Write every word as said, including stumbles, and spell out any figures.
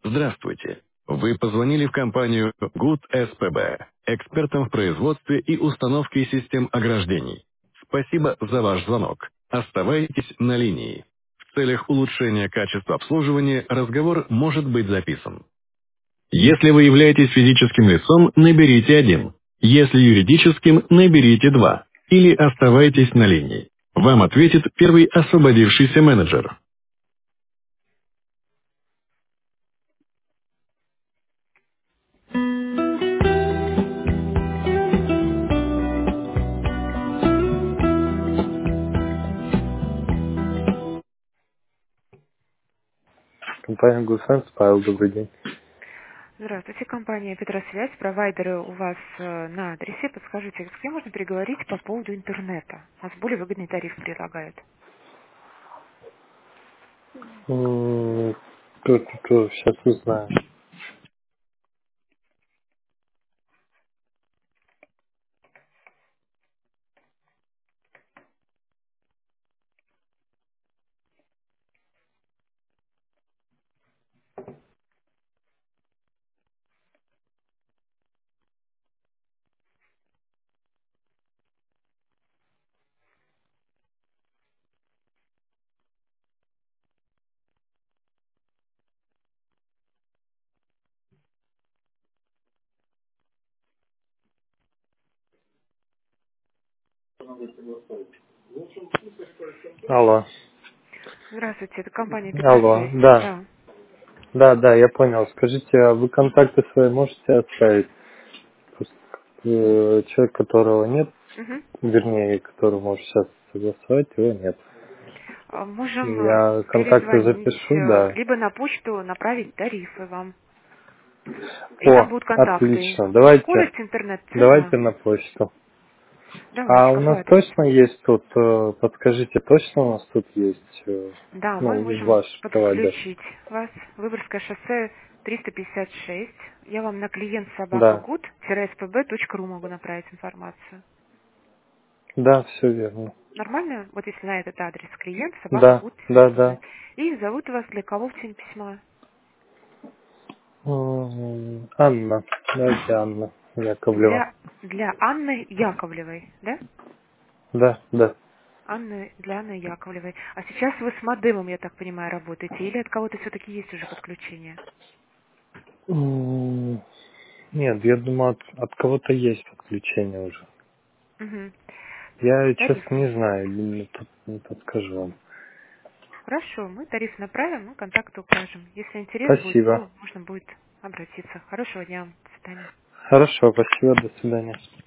Здравствуйте. Вы позвонили в компанию Good эс пэ бэ, экспертом в производстве и установке систем ограждений. Спасибо за ваш звонок. Оставайтесь на линии. В целях улучшения качества обслуживания разговор может быть записан. Если вы являетесь физическим лицом, наберите один. Если юридическим, наберите два. Или оставайтесь на линии. Вам ответит первый освободившийся менеджер. Компания Гусенс, Павел, добрый день. Здравствуйте, компания Петросвязь. Провайдеры у вас э, на адресе. Подскажите, с кем можно переговорить по поводу интернета? У нас более выгодный тариф предлагают. М, Тут, тут, сейчас узнаю. Алло. Здравствуйте, это компания Алло, Петросвязь. да. Да. Да, да, я понял. Скажите, а вы контакты свои можете оставить? Просто, э, человек, которого нет, Мгм. вернее, который может сейчас согласовать, его нет. А Можем э, Я контакты перезвонить, запишу, э, да. либо на почту направить тарифы вам. И там О, будут контакты. отлично. Давайте, Скорость интернет-цена. давайте на почту. Да, у нас А у нас какой адрес? точно есть тут, э, подскажите, точно у нас тут есть, э, Да, мы ну, можем ваш провайдер? подключить вас. Выборгское шоссе триста пятьдесят шесть. Я вам на клиент собака Да, гуд эс пэ бэ точка ру могу направить информацию. да, все верно. Нормально? Вот если на этот адрес клиент собака Да, гуд да, эс пэ бэ. да. И зовут вас для кого в тень письма? М, Анна, давайте Анна Яковлева. Для, для Анны Яковлевой, да? Да, да. Анны, для Анны Яковлевой. А сейчас вы с модемом, я так понимаю, работаете, или от кого-то все-таки есть уже подключение? М, Нет, я думаю, от, от кого-то есть подключение уже. Угу. Я, честно, Тарифы. не знаю, не, тут не подскажу вам. Хорошо, мы тариф направим, мы контакты укажем. Если интерес будет, Спасибо. то можно будет обратиться. Хорошего дня. До свидания. Хорошо, спасибо, до свидания.